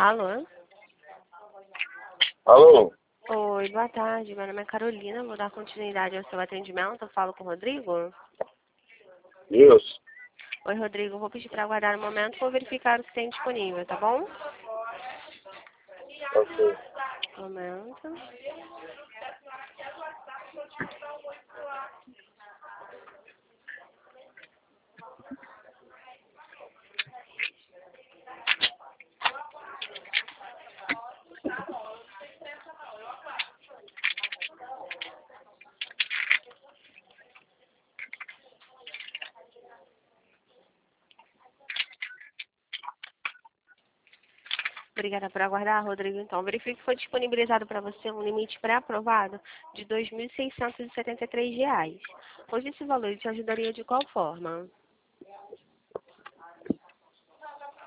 Alô? Alô? Oi, boa tarde. Meu nome é Carolina. Vou dar continuidade ao seu atendimento. Eu falo com o Rodrigo? Isso. Oi, Rodrigo. Vou pedir para aguardar um momento. Vou verificar o que tem disponível, tá bom? Ok. Um momento. Obrigada por aguardar, Rodrigo. Então, verifique que foi disponibilizado para você um limite pré-aprovado de R$ 2.673. Hoje esse valor te ajudaria de qual forma?